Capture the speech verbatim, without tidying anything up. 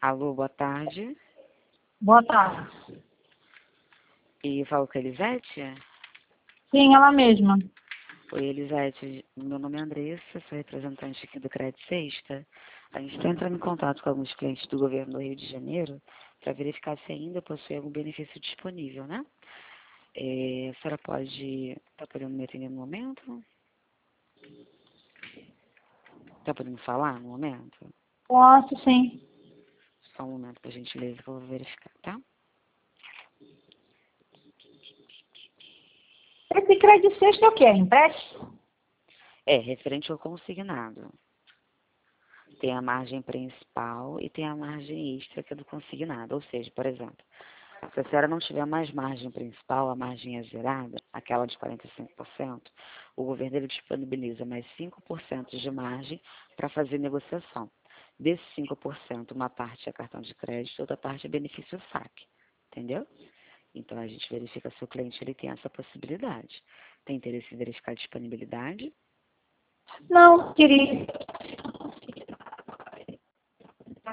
Alô, boa tarde. Boa tarde. E falo com a Elisete? Sim, ela mesma. Oi, Elisete. Meu nome é Andressa, sou representante aqui do Crédito Sexta. A gente está entrando em contato com alguns clientes do governo do Rio de Janeiro para verificar se ainda possui algum benefício disponível, né? É, a senhora pode... Está podendo me atender no momento? Está podendo falar no momento? Posso, sim. Só um momento, por gentileza, que eu vou verificar, tá? Esse crédito sexta é o quê? Empréstimo? É, referente ao consignado. Tem a margem principal e tem a margem extra, que é do consignado. Ou seja, por exemplo, se a senhora não tiver mais margem principal, a margem é zerada, aquela de quarenta e cinco por cento, o governo ele disponibiliza mais cinco por cento de margem para fazer negociação. Desses cinco por cento, uma parte é cartão de crédito, outra parte é benefício saque. Entendeu? Então, a gente verifica se o cliente ele tem essa possibilidade. Tem interesse em verificar a disponibilidade? Não, queria